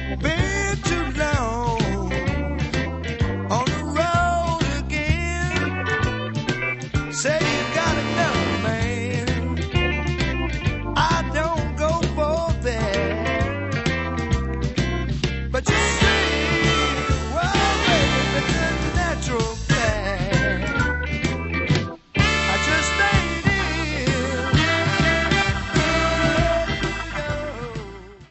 Been too long on the road again. Say